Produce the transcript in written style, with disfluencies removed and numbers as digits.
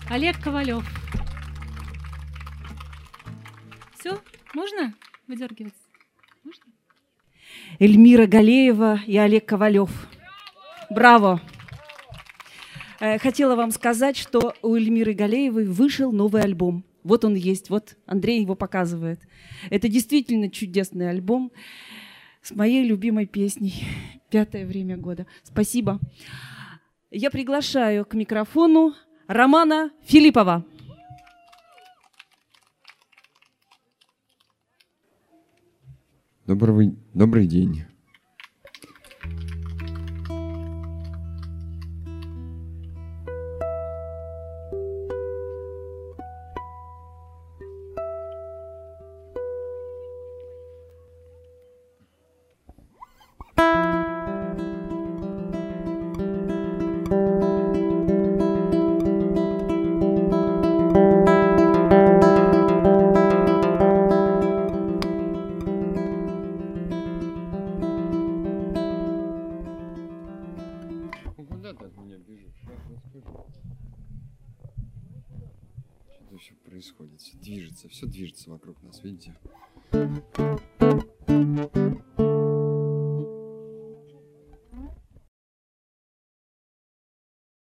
Олег Ковалев. Все? Можно выдергиваться? Можно? Эльмира Галеева и Олег Ковалев. Браво! Хотела вам сказать, что у Эльмиры Галеевой вышел новый альбом. Вот он есть, вот Андрей его показывает. Это действительно чудесный альбом с моей любимой песней «Пятое время года». Спасибо. Я приглашаю к микрофону Романа Филиппова. Добрый день. Куда ты от меня бежишь? Что-то все происходит, все движется вокруг нас, видите?